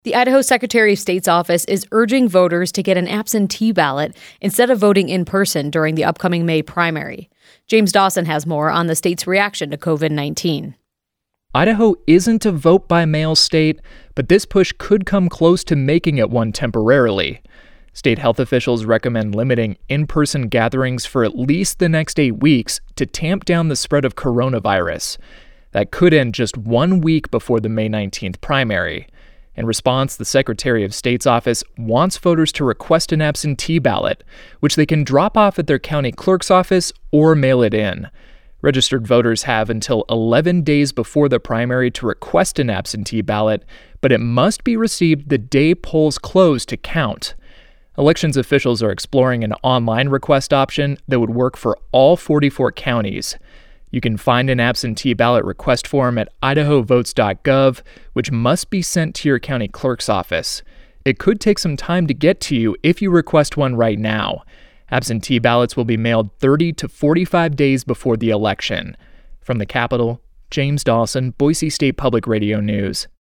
The Idaho Secretary of State's office is urging voters to get an absentee ballot instead of voting in person during the upcoming May primary. James Dawson has more on the state's reaction to COVID-19. Idaho isn't a vote-by-mail state, but this push could come close to making it one temporarily. State health officials recommend limiting in-person gatherings for at least the next 8 weeks to tamp down the spread of coronavirus. That could end just 1 week before the May 19th primary. In response, the Secretary of State's office wants voters to request an absentee ballot, which they can drop off at their county clerk's office or mail it in. Registered voters have until 11 days before the primary to request an absentee ballot, but it must be received the day polls close to count. Elections officials are exploring an online request option that would work for all 44 counties. You can find an absentee ballot request form at idahovotes.gov, which must be sent to your county clerk's office. It could take some time to get to you if you request one right now. Absentee ballots will be mailed 30 to 45 days before the election. From the Capitol, James Dawson, Boise State Public Radio News.